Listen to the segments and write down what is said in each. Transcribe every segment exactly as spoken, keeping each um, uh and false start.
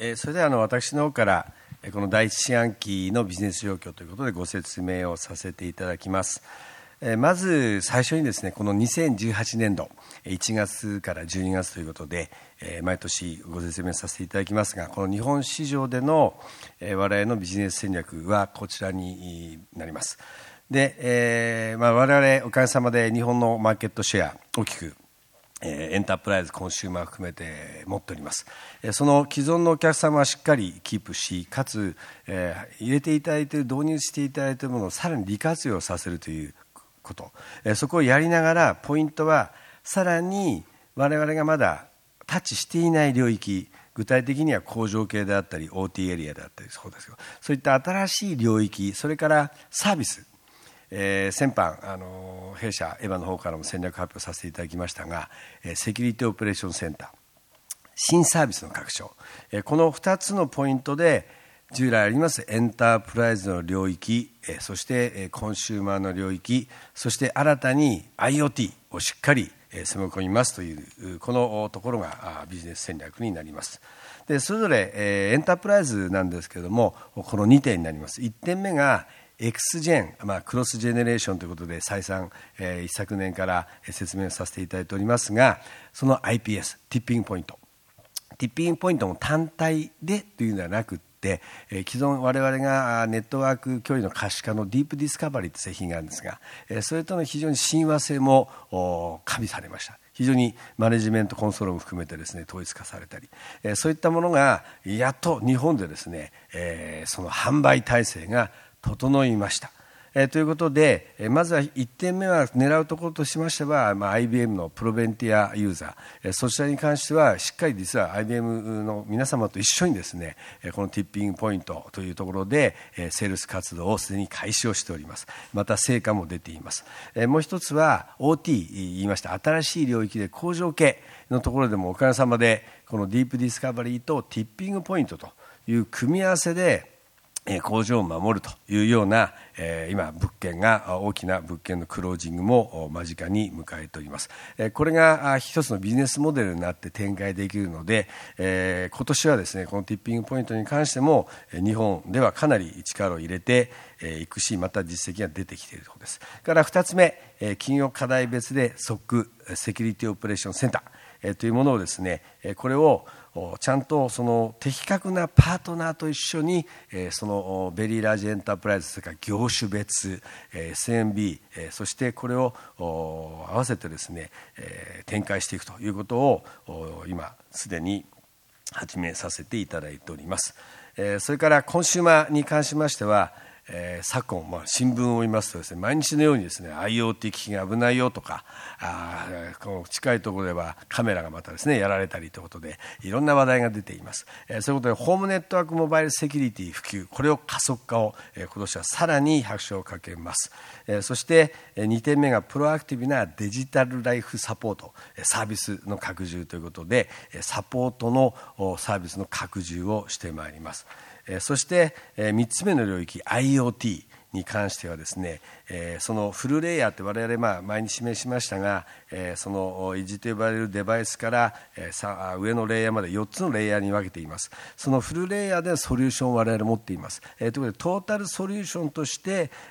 えー、それではあの私の方からこの第一四半期のビジネス状況ということでご説明をさせていただきます。えー、まず最初にですね、このにせんじゅうはちねんどいちがつからじゅうにがつということで、えー、毎年ご説明させていただきますが、この日本市場での、えー、我々のビジネス戦略はこちらになります。で、えーまあ、我々おかげさまで日本のマーケットシェア大きくエンタープライズ、コンシューマー含めて持っております。その既存のお客様はしっかりキープし、かつ、えー、入れていただいている、導入していただいているものをさらに利活用させるということ、そこをやりながら、ポイントはさらに我々がまだタッチしていない領域、具体的には工場系であったり オーティー エリアであったり、そうですけど、そういった新しい領域、それからサービス、えー、先般あの弊社エヴァの方からも戦略発表させていただきましたが、えー、セキュリティオペレーションセンター、新サービスの拡張、えー、このふたつのポイントで従来ありますエンタープライズの領域、えー、そして、えー、コンシューマーの領域、そして新たに IoT をしっかり、えー、攻め込みますというこのところがビジネス戦略になります。でそれぞれ、えー、エンタープライズなんですけれども、このにてんになります。いってんめがX ジェン、まあ、クロスジェネレーションということで再三、えー、一昨年から説明させていただいておりますが、その アイピーエス ティッピングポイントティッピングポイントも単体でというのではなくて、えー、既存我々がネットワーク距離の可視化のディープディスカバリーという製品があるんですが、えー、それとの非常に親和性も加味されました。非常にマネジメントコンソールも含めてですね、統一化されたり、えー、そういったものがやっと日本でですね、えー、その販売体制が整いました。えー、ということで、えー、まずはいってんめは狙うところとしましては、まあ、アイビーエム のプロベンティアユーザー、えー、そちらに関してはしっかり実は アイビーエム の皆様と一緒にですね、このティッピングポイントというところで、えー、セールス活動をすでに開始をしております。また成果も出ています。えー、もう一つは オーティー 言いました新しい領域で工場系のところでもおかげさまでこのディープディスカバリーとティッピングポイントという組み合わせで工場を守るというような、えー、今物件が大きな物件のクロージングも間近に迎えております。えー、これが一つのビジネスモデルになって展開できるので、えー、今年はですねこのティッピングポイントに関しても日本ではかなり力を入れていくし、また実績が出てきているところです。からふたつめ、企業課題別で エスオーシ セキュリティオペレーションセンターというものをですね、これをちゃんとその的確なパートナーと一緒にそのベリーラージエンタープライズ、それから業種別 エスエムビー、そしてこれを合わせてですね展開していくということを今すでに始めさせていただいております。それからコンシューマーに関しましては、えー、昨今、まあ、新聞を見ますとですね、毎日のようにですね IoT 機器が危ないよとか、あこの近いところではカメラがまたですねやられたりということでいろんな話題が出ています。えー、そういうことでホームネットワークモバイルセキュリティ普及、これを加速化を、えー、今年はさらに拍車をかけます。えー、そしてにてんめがプロアクティブなデジタルライフサポートサービスの拡充ということで、サポートのサービスの拡充をしてまいります。そしてみっつめの領域 IoT に関してはですね、そのフルレイヤーって我々まあ前に示しましたが、そのエッジと呼ばれるデバイスから上のレイヤーまでよっつのレイヤーに分けています。そのフルレイヤーでソリューションを我々持っています。ということでトータルソリューションとして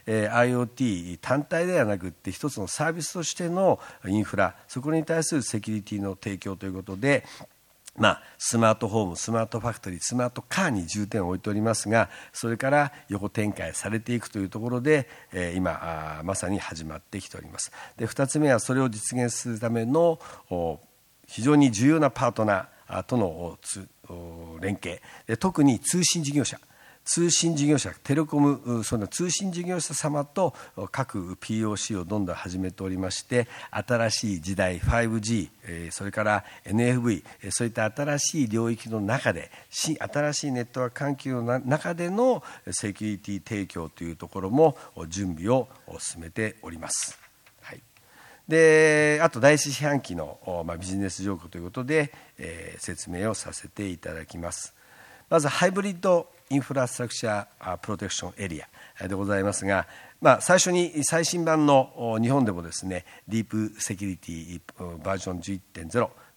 IoT 単体ではなくって一つのサービスとしてのインフラ、そこに対するセキュリティの提供ということで、まあ、スマートホーム、スマートファクトリー、スマートカーに重点を置いておりますが、それから横展開されていくというところで、えー、今まさに始まってきております。で、ふたつめはそれを実現するための非常に重要なパートナーとの連携で、特に通信事業者通信事業者、テレコム、その通信事業者様と各 ピーオーシー をどんどん始めておりまして、新しい時代 ファイブジー、それから エヌエフブイ、そういった新しい領域の中で、新しいネットワーク環境の中でのセキュリティ提供というところも準備を進めております。はい、であと第一四半期の、まあ、ビジネス状況ということで、えー、説明をさせていただきます。まずハイブリッドインフラストラクチャープロテクションエリアでございますが、まあ、最初に最新版の日本でもですねディープセキュリティバージョン じゅういってんゼロ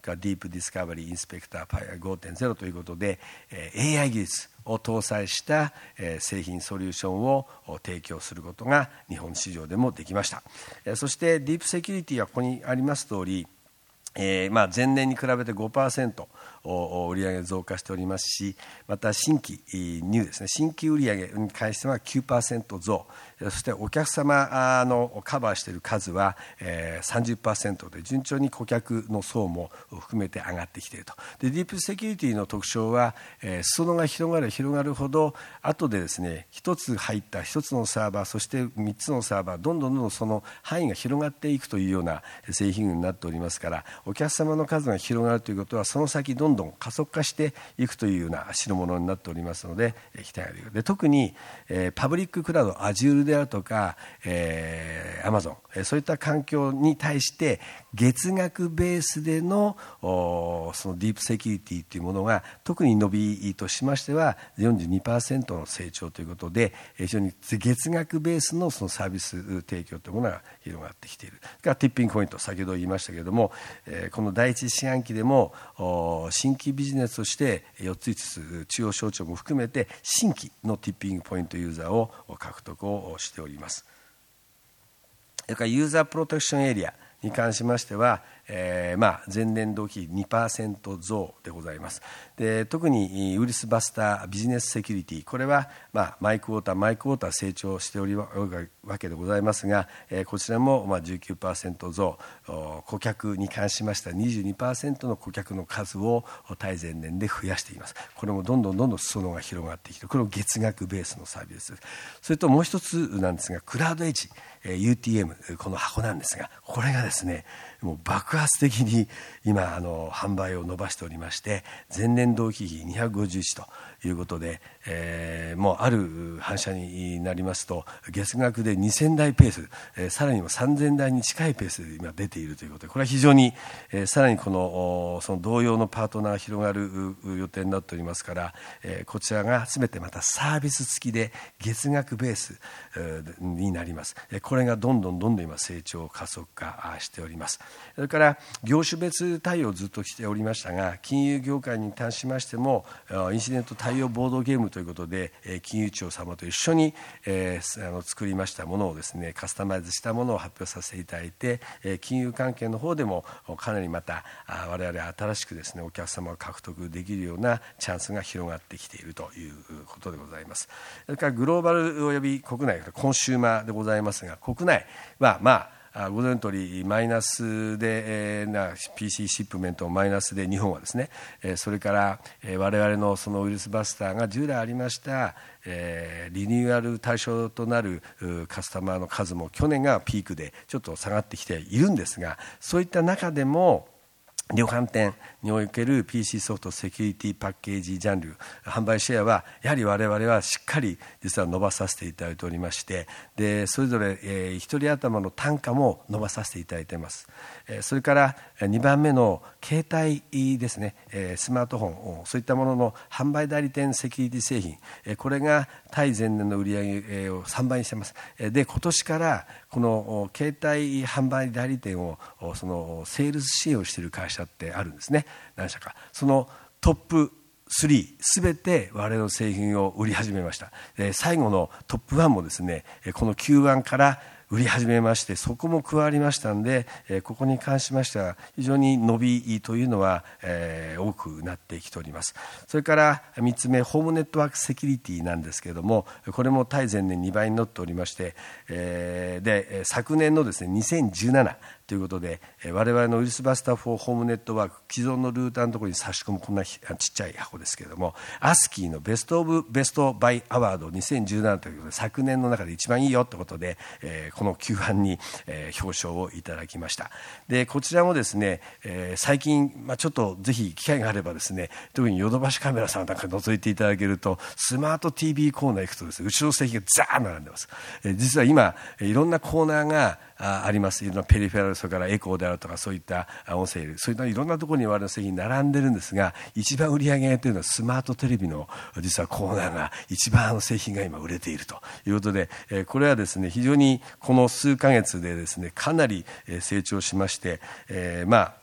ディープディスカバリーインスペクター ごてんゼロ ということで、エーアイ 技術を搭載した製品ソリューションを提供することが日本市場でもできました。そしてディープセキュリティはここにあります通り、えーまあ、前年に比べて ごパーセント 売上増加しておりますし、また新規ニューですね、新規売上に関しては きゅうパーセント 増、そしてお客様のカバーしている数は、えー、さんじゅっパーセント で順調に顧客の層も含めて上がってきていると。でディープセキュリティの特徴は、えー、裾野が広がる広がるほど後でですね、一つ入った一つのサーバー、そして三つのサーバー、どんどんどんどんその範囲が広がっていくというような製品群になっておりますから、お客様の数が広がるということはその先どんどん加速化していくというような代物になっておりますので、期待ができる。で特に、えー、パブリッククラウド Azure であるとか、えー、Amazon、そういった環境に対して月額ベースでのそのディープセキュリティというものが特に伸びとしましては よんじゅうにパーセント の成長ということで、非常に月額ベースのそのサービス提供というものが広がってきている。がティッピングポイント、先ほど言いましたけれども、この第一四半期でも新規ビジネスとしてよっついつつ中央省庁も含めて新規のティッピングポイントユーザーを獲得をしております。それからユーザープロテクションエリアに関しましては、えーまあ、前年同期 にパーセント 増でございます。で特にウイルスバスタービジネスセキュリティ、これは、まあ、マイクウォーターマイクウォーター成長しておりわけでございますが、えー、こちらも、まあ、じゅうきゅうパーセント 増、顧客に関しましては にじゅうにパーセント の顧客の数を対前年で増やしています。これもどんどんどんどん裾野が広がってきて、これも月額ベースのサービスです。それともう一つなんですが、クラウドエッジ、ユーティーエム、この箱なんですが、これがですね、もう爆発的に今あの販売を伸ばしておりまして、前年同期比にひゃくごじゅういちということで、えー、もうある反射になりますと月額でにせんだいペース、えー、さらにはさんぜんだいに近いペースで今出ているということで、これは非常に、えー、さらにこのその同様のパートナーが広がる予定になっておりますから、えー、こちらが全てまたサービス付きで月額ベース、えー、になります。これがどんどんどんどん今成長加速化しております。それから業種別対応をずっとしておりましたが、金融業界に関しましてもインシデント対応ボードゲームということで、金融庁様と一緒に、えー、あの作りましたものをですね、カスタマイズしたものを発表させていただいて、金融関係の方でもかなりまた我々新しくですね、お客様を獲得できるようなチャンスが広がってきているということでございます。それからグローバルおよび国内コンシューマーでございますが、国内はまあご存知の通りマイナスで、えー、な ピーシー シップメントマイナスで日本はですね、えー、それから、えー、我々のそのウイルスバスターが従来ありました、えー、リニューアル対象となるカスタマーの数も去年がピークでちょっと下がってきているんですが、そういった中でも量販店における ピーシー ソフトセキュリティパッケージジャンル販売シェアはやはり我々はしっかり実は伸ばさせていただいておりまして、でそれぞれ、えー、一人頭の単価も伸ばさせていただいています。えー、それからにばんめの携帯ですね、えー、スマートフォン、そういったものの販売代理店セキュリティ製品、えー、これが対前年の売上をさんばいにしています。で今年からこの携帯販売代理店をそのセールス支援をしている会社ってあるんですね、何社か。そのトップスリーすべて我々の製品を売り始めました。最後のトップワンもですね、この キューワン から売り始めまして、そこも加わりましたので、ここに関しましては非常に伸びというのは、えー、多くなってきております。それからみっつめ、ホームネットワークセキュリティなんですけれども、これも対前年にばいになっておりまして、えー、で昨年のですねにせんじゅうななということで、我々のウイルスバスターフォーホームネットワーク、既存のルーターのところに差し込むこんなちっちゃい箱ですけれども、アスキーのベストオブベストバイアワードにせんじゅうななということで、昨年の中で一番いいよということで、えー、この キューワン に、えー、表彰をいただきました。でこちらもですね、えー、最近、まあ、ちょっとぜひ機会があればですね、特にヨドバシカメラさんなんか覗いていただけると、スマート ティーブイ コーナー行くとですね、うちの製品がザーッ並んでます。えー、実は今いろんなコーナーがあります。いろんなペリフェラル、それからエコーであるとか、そういった音声、そういったいろんなところに我々の製品並んでるんですが、一番売り上げというのはスマートテレビの実はコーナーが一番製品が今売れているということで、これはですね、非常にこの数ヶ月でですね、かなり成長しまして、えー、まあ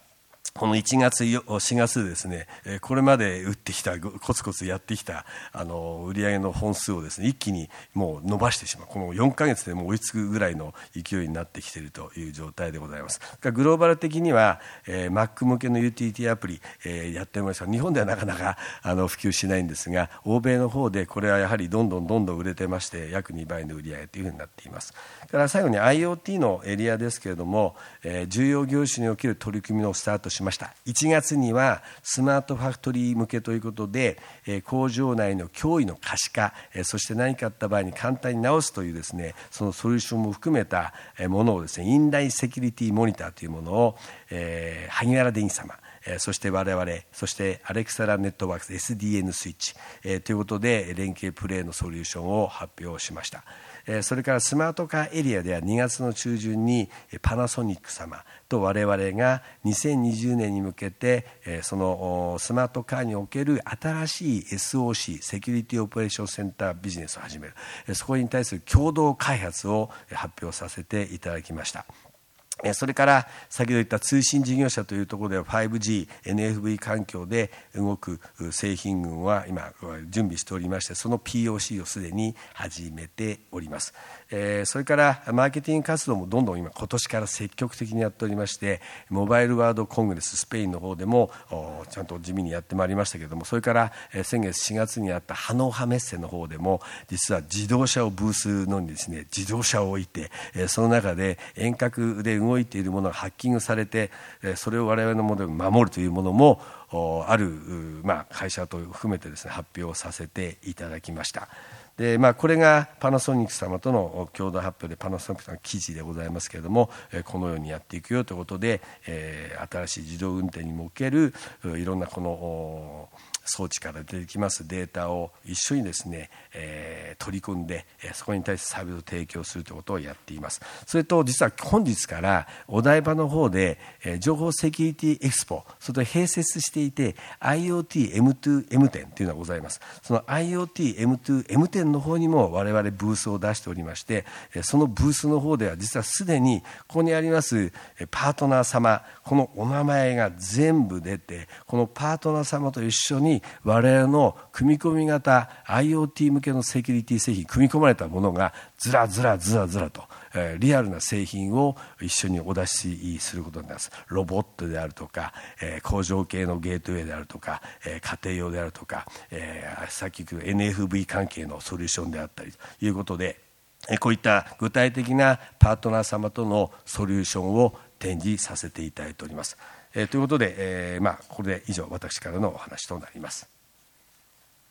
このいちがつ、しがつですね、これまで打ってきた、コツコツやってきたあの売上の本数をですね、一気にもう伸ばしてしまう、このよんかげつでもう追いつくぐらいの勢いになってきているという状態でございます。グローバル的には、えー、Mac 向けのユーティリティアプリ、えー、やっておりましたが、日本ではなかなかあの普及しないんですが、欧米の方でこれはやはりどんどんどんどん売れてまして、約にばいの売上というふうになっています。から最後に IoT のエリアですけれども、えー、重要業種における取り組みをスタートしました。いちがつにはスマートファクトリー向けということで、えー、工場内の脅威の可視化、えー、そして何かあった場合に簡単に直すというですね、そのソリューションも含めたものをですね、インラインセキュリティモニターというものを、えー、萩原電機様、えー、そして我々、そしてアレクサラネットワークス エスディーエヌ スイッチ、えー、ということで連携プレイのソリューションを発表しました。それからスマートカーエリアではにがつの中旬にパナソニック様と我々がにせんにじゅうねんに向けてそのスマートカーにおける新しい エスオーシー セキュリティオペレーションセンタービジネスを始める、そこに対する共同開発を発表させていただきました。それから先ほど言った通信事業者というところでは ファイブジー、エヌエフブイ 環境で動く製品群は今準備しておりまして、その ピーオーシー をすでに始めております。それからマーケティング活動もどんどん今今年から積極的にやっておりまして、モバイルワールドコングレススペインの方でもちゃんと地味にやってまいりましたけれども、それから先月しがつにあったハノーハメッセの方でも実は自動車をブースのにですね、自動車を置いて、その中で遠隔で動いているものがハッキングされて、それを我々のもので守るというものもある、まあ、会社と含めてですね、発表させていただきました。でまあ、これがパナソニック様との共同発表で、パナソニックさんの記事でございますけれども、このようにやっていくよということで、えー、新しい自動運転にもおけるいろんなこの装置から出てきますデータを一緒にですね、えー、取り込んで、そこに対してサービスを提供するということをやっています。それと実は本日からお台場の方で、えー、情報セキュリティエクスポ、それと併設していて アイオーティーエムツーエム展というのがございます。その アイオーティーエムツーエム展の方にも我々ブースを出しておりまして、そのブースの方では実はすでにここにありますパートナー様、このお名前が全部出て、このパートナー様と一緒に我々の組み込み型 アイオーティー 向けのセキュリティ製品、組み込まれたものがずらずらずらずらと、えー、リアルな製品を一緒にお出しすることになります。ロボットであるとか、えー、工場系のゲートウェイであるとか、えー、家庭用であるとか、えー、さっき言った エヌエフブイ 関係のソリューションであったりということで、えー、こういった具体的なパートナー様とのソリューションを展示させていただいております。えー、ということで、えーまあ、これで以上私からのお話となります。